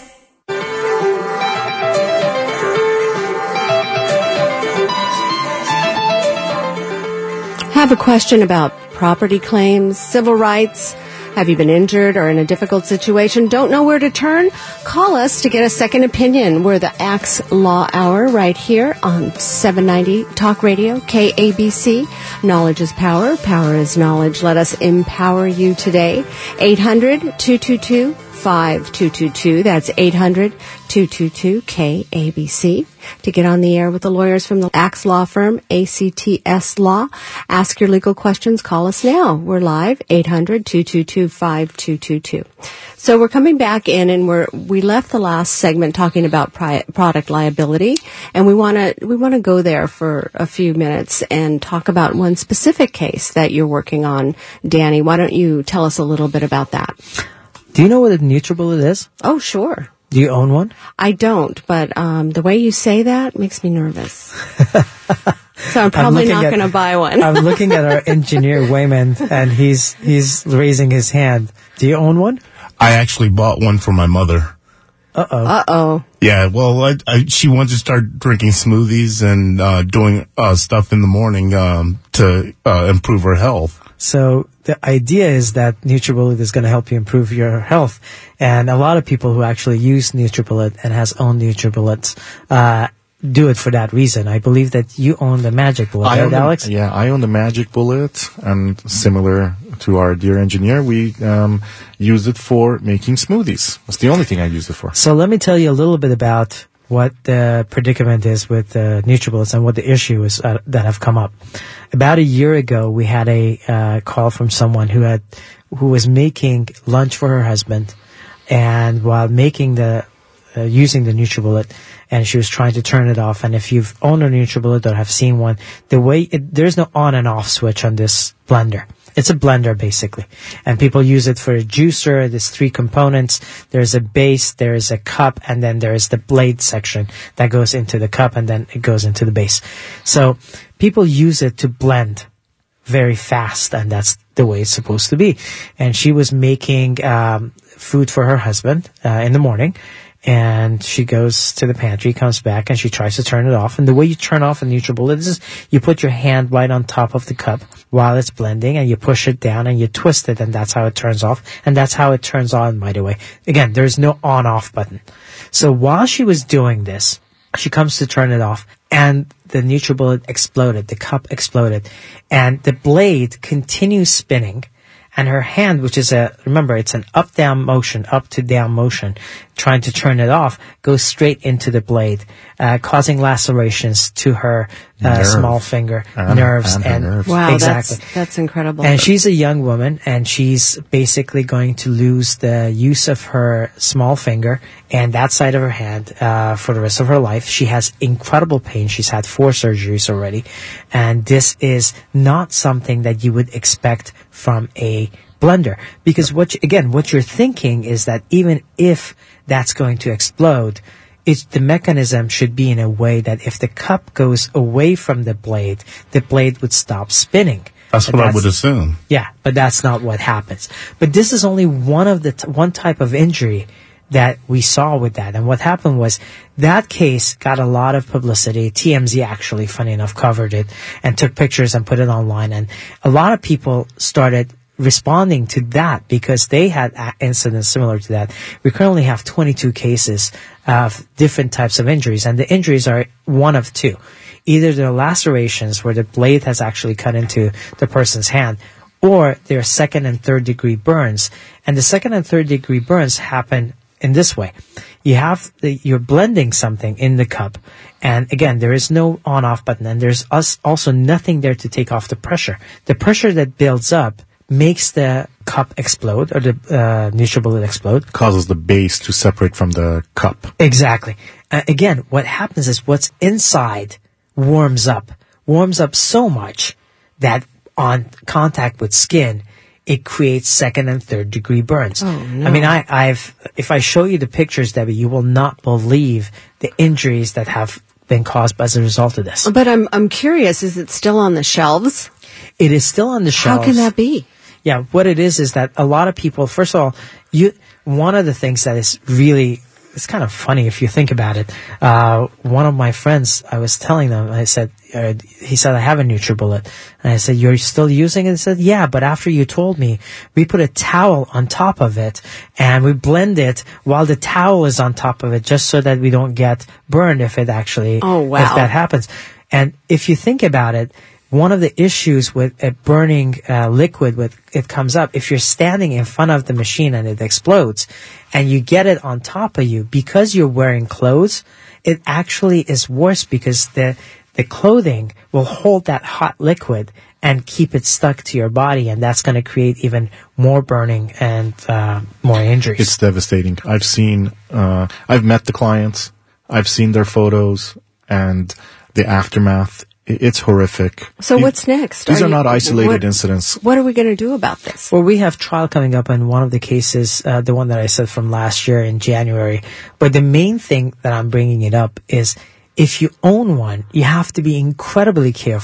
Have a question about property claims, civil rights? Have you been injured or in a difficult situation? Don't know where to turn? Call us to get a second opinion. We're the Axe Law Hour right here on seven ninety Talk Radio, K A B C. Knowledge is power. Power is knowledge. Let us empower you today. eight hundred, two two two, five two two two. That's eight hundred, two two two, K A B C. To get on the air with the lawyers from the Axe Law Firm, A C T S Law. Ask your legal questions. Call us now. We're live, eight hundred, two two two, five two two two. So we're coming back in, and we're we left the last segment talking about pri- product liability, and we want to we want to go there for a few minutes and talk about one specific case that you're working on. Danny, why don't you tell us a little bit about that? Do you know what a NutriBullet is? Oh, sure. Do you own one? I don't, but um, the way you say that makes me nervous. So I'm probably I'm not going to buy one. I'm looking at our engineer, Wayman, and he's he's raising his hand. Do you own one? I actually bought one for my mother. Uh-oh. Uh-oh. Yeah, well, I, I, she wants to start drinking smoothies and uh, doing uh, stuff in the morning um, to uh, improve her health. So the idea is that NutriBullet is going to help you improve your health. And a lot of people who actually use NutriBullet and has owned NutriBullets uh, do it for that reason. I believe that you own the Magic Bullet, I right, own the, Alex? Yeah, I own the Magic Bullet, and similar to our dear engineer, we um, use it for making smoothies. That's the only thing I use it for. So let me tell you a little bit about what the predicament is with uh, NutriBullets and what the issue is uh, that have come up. About a year ago, we had a uh, call from someone who had who was making lunch for her husband, and while making the uh, using the NutriBullet, and she was trying to turn it off. And if you've owned a NutriBullet or have seen one, the way it, there's no on and off switch on this blender. It's a blender, basically. And people use it for a juicer. There's three components. There's a base, there's a cup, and then there's the blade section that goes into the cup, and then it goes into the base. So people use it to blend very fast, and that's the way it's supposed to be. And she was making um, food for her husband uh, in the morning. And she goes to the pantry, comes back, and she tries to turn it off. And the way you turn off a NutriBullet is you put your hand right on top of the cup while it's blending, and you push it down, and you twist it, and that's how it turns off. And that's how it turns on, by the way. Again, there's no on-off button. So while she was doing this, she comes to turn it off, and the NutriBullet exploded. The cup exploded. And the blade continues spinning. And her hand, which is a, remember, it's an up-down motion, up-to-down motion, trying to turn it off, goes straight into the blade, uh, causing lacerations to her uh, small finger, and, nerves. And, and nerves. Wow, exactly. that's, that's incredible. And she's a young woman, and she's basically going to lose the use of her small finger and that side of her hand uh, for the rest of her life. She has incredible pain. She's had four surgeries already. And this is not something that you would expect from a blender. Because, what you, again, what you're thinking is that even if that's going to explode, it's, the mechanism should be in a way that if the cup goes away from the blade, the blade would stop spinning. That's But what I would assume. Yeah, but that's not what happens. But this is only one of the t- one type of injury that we saw with that. And what happened was that case got a lot of publicity. T M Z actually, funny enough, covered it and took pictures and put it online. And a lot of people started responding to that because they had incidents similar to that. We currently have twenty-two cases of different types of injuries, and the injuries are one of two. Either they're lacerations where the blade has actually cut into the person's hand, or they're second and third degree burns. And the second and third degree burns happen in this way. You have the, you're blending something in the cup, and again, there is no on-off button, and there's us also nothing there to take off the pressure. The pressure that builds up makes the cup explode, or the uh, NutriBullet explode. Causes the base to separate from the cup. Exactly. Uh, again, what happens is what's inside warms up, warms up so much that on contact with skin, it creates second and third degree burns. Oh, no. I mean, I, I've, if I show you the pictures, Debbie, you will not believe the injuries that have been caused as a result of this. But I'm I'm curious, is it still on the shelves? It is still on the shelves. How can that be? Yeah, what it is is that a lot of people, first of all, you one of the things that is really, it's kind of funny if you think about it. Uh, one of my friends, I was telling them, I said, uh, he said, I have a NutriBullet. And I said, you're still using it? He said, yeah, but after you told me, we put a towel on top of it and we blend it while the towel is on top of it just so that we don't get burned if it actually, oh, wow. if that happens. And if you think about it, one of the issues with a burning uh, liquid, with it comes up, if you're standing in front of the machine and it explodes, and you get it on top of you, because you're wearing clothes, it actually is worse because the the clothing will hold that hot liquid and keep it stuck to your body, and that's going to create even more burning and uh, more injuries. It's devastating. I've seen, uh, I've met the clients, I've seen their photos, and the aftermath. It's horrific. So what's next? These are, are not you, isolated what, incidents. What are we going to do about this? Well, we have trial coming up in one of the cases, uh, the one that I said from last year in January. But the main thing that I'm bringing it up is if you own one, you have to be incredibly careful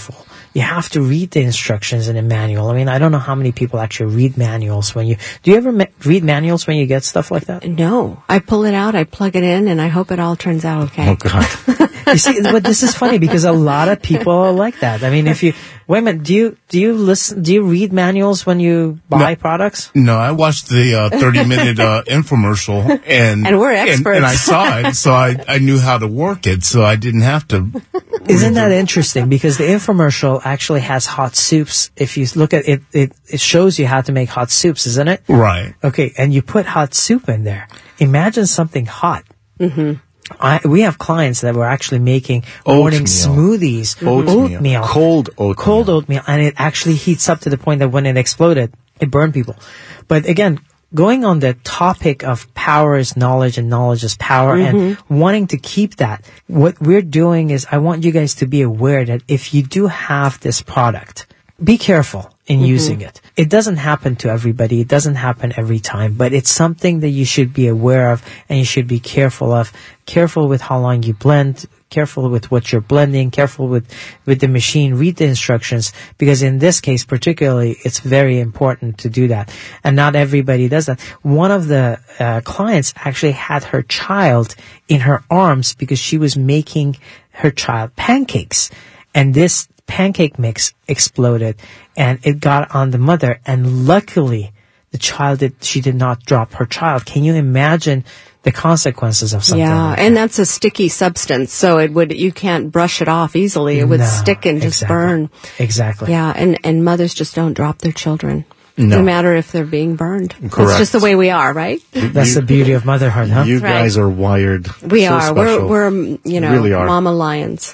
you have to read the instructions in a manual. I mean, I don't know how many people actually read manuals when you, do you ever ma- read manuals when you get stuff like that? No. I pull it out, I plug it in, and I hope it all turns out okay. Oh, God. You see, but this is funny because a lot of people are like that. I mean, if you, wait a minute, do you, do you listen, do you read manuals when you buy no, products? No, I watched the uh, thirty minute uh, infomercial and, and we're experts. And, and I saw it, so I, I knew how to work it, so I didn't have to. Isn't that interesting? Because the infomercial actually has hot soups. If you look at it, it, it shows you how to make hot soups, isn't it? Right. Okay, and you put hot soup in there. Imagine something hot. Mm-hmm. I, we have clients that were actually making morning smoothies, oatmeal. oatmeal, cold oatmeal, cold oatmeal, and it actually heats up to the point that when it exploded, it burned people. But again, going on the topic of power is knowledge and knowledge is power, mm-hmm. and wanting to keep that, what we're doing is I want you guys to be aware that if you do have this product, be careful in mm-hmm. using it. It doesn't happen to everybody. It doesn't happen every time, but it's something that you should be aware of and you should be careful of. Careful with how long you blend, careful with what you're blending, careful with, with the machine. Read the instructions, because in this case particularly, it's very important to do that. And not everybody does that. One of the uh, clients actually had her child in her arms because she was making her child pancakes. And this pancake mix exploded and it got on the mother, and luckily the child did, she did not drop her child. Can you imagine the consequences of something yeah, like and that? That's a sticky substance, so it would, you can't brush it off easily. It would No, stick and just exactly. burn. Exactly. Yeah, and, and mothers just don't drop their children. No. No matter if they're being burned. Correct. It's just the way we are, right? That's You- the beauty of motherhood, huh? You That's right. guys are wired. We so are. special. We're, we're, you know, Really are. mama lions.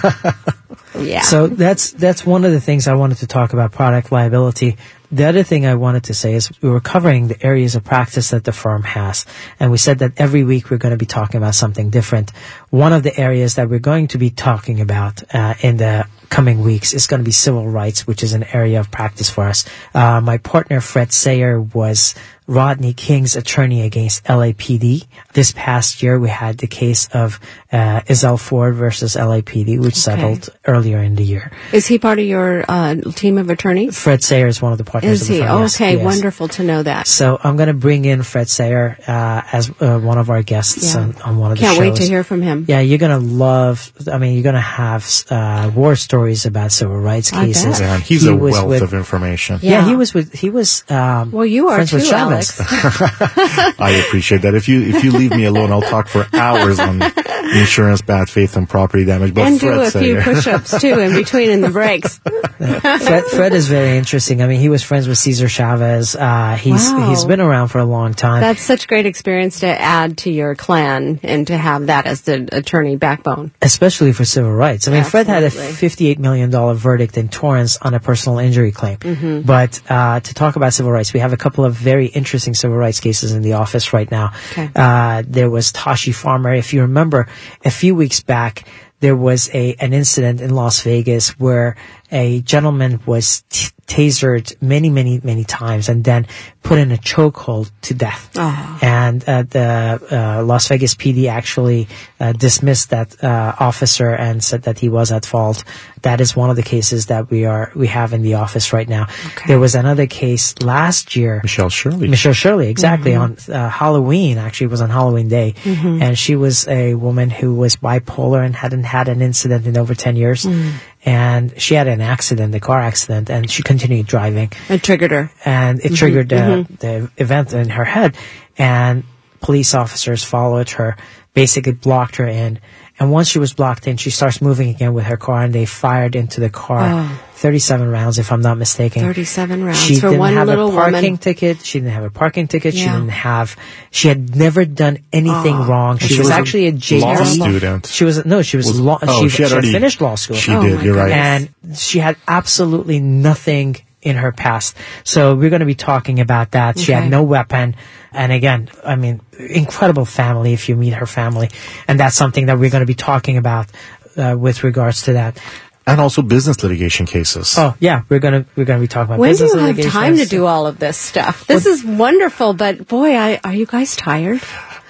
Yeah. So that's that's one of the things I wanted to talk about, product liability. The other thing I wanted to say is we were covering the areas of practice that the firm has. And we said that every week we're going to be talking about something different. One of the areas that we're going to be talking about uh, in the coming weeks is going to be civil rights, which is an area of practice for us. Uh, my partner, Fred Sayer, was Rodney King's attorney against L A P D. This past year, we had the case of uh, Izell Ford versus L A P D, which Okay. settled earlier in the year. Is he part of your uh, team of attorneys? Fred Sayer is one of the partners Is of the he? firm. Yes, Okay, yes. wonderful to know that. So I'm going to bring in Fred Sayer uh, as uh, one of our guests Yeah. on, on one of Can't the shows. wait to hear from him. Yeah, you're going to love, I mean, you're going to have uh, war stories about civil rights I cases. bet. Man, he's He a was wealth with- of information. Yeah. Yeah. he was with, he was um, Well, you are friends too, with Chavez. Alex. I appreciate that. If you if you leave me alone, I'll talk for hours on insurance, bad faith, and property damage. But And do Fred a few Sayer- push-ups, too, in between in the breaks. Fred, Fred is very interesting. I mean, he was friends with Cesar Chavez. Uh, he's Wow. he's been around for a long time. That's such great experience to add to your clan and to have that as the attorney backbone. Especially for civil rights. I mean, Fred had a Absolutely. fifty-eight million dollars verdict in Torrance on a personal injury claim. Mm-hmm. But uh, to talk about civil rights, we have a couple of very interesting civil rights cases in the office right now. Okay. Uh, there was Tashi Farmer. If you remember, a few weeks back, there was a an incident in Las Vegas where a gentleman was t- tasered many, many, many times and then put in a chokehold to death. Oh. And uh, the uh, Las Vegas P D actually uh, dismissed that uh, officer and said that he was at fault. That is one of the cases that we are we have in the office right now. Okay. There was another case last year. Michelle Shirley. Michelle Shirley, exactly, Mm-hmm. on uh, Halloween. Actually, it was on Halloween Day. Mhm. And she was a woman who was bipolar and hadn't had an incident in over ten years. Mm. And she had an accident, a car accident, and she continued driving. It triggered her. And it Mhm, triggered the, mhm. the event in her head. And police officers followed her, basically blocked her in. And once she was blocked in, she starts moving again with her car, and they fired into the car Oh. thirty-seven rounds, if I'm not mistaken. thirty-seven rounds She for didn't one have little a parking woman. ticket. She didn't have a parking ticket. She Yeah. didn't have. She had never done anything Oh. wrong. She, she was, was a actually a J D law student. She was no. She was, Was- law. oh, she, she had she had already- finished law school. She Oh, did. my You're right. And she had absolutely nothing in her past. So we're going to be talking about that. She had Okay. no weapon. And again, I mean, incredible family if you meet her family. And that's something that we're going to be talking about uh, with regards to that. And also business litigation cases. Oh, yeah, we're going to we're going to be talking about When do business you have litigation. time to do all of this stuff? This is wonderful, but boy, I, are you guys tired?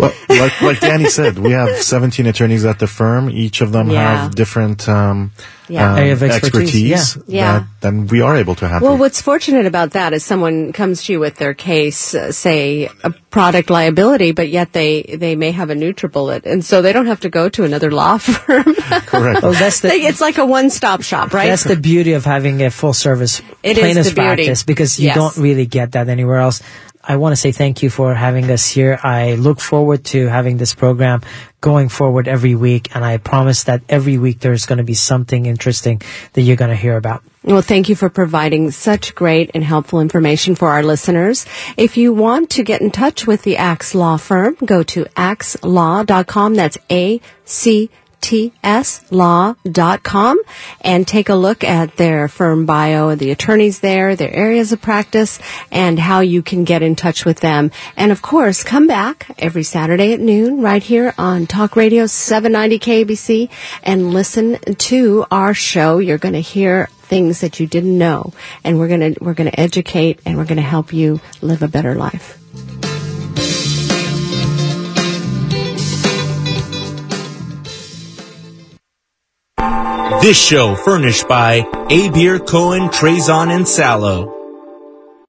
Well, like, like Danny said, we have seventeen attorneys at the firm. Each of them Yeah. have different um, Yeah. um, Area of expertise, expertise. yeah. Yeah. That then we are able to have. Well, the- what's fortunate about that is someone comes to you with their case, uh, say a product liability, but yet they, they may have a NutriBullet, and so they don't have to go to another law firm. Correct. Well, that's the, They- it's like a one-stop shop, right? That's the beauty of having a full service It is plaintiff's the beauty. practice, because you Yes. don't really get that anywhere else. I want to say thank you for having us here. I look forward to having this program going forward every week, and I promise that every week there's going to be something interesting that you're going to hear about. Well, thank you for providing such great and helpful information for our listeners. If you want to get in touch with the Axe Law Firm, go to axe law dot com. That's A C T S law dot com, and take a look at their firm bio, the attorneys there, their areas of practice, and how you can get in touch with them. And of course, come back every Saturday at noon right here on Talk Radio seven ninety K A B C and listen to our show. You're going to hear things that you didn't know, and we're going to we're going to educate, and we're going to help you live a better life. This show furnished by Abir Cohen, Trazon, and Sallow.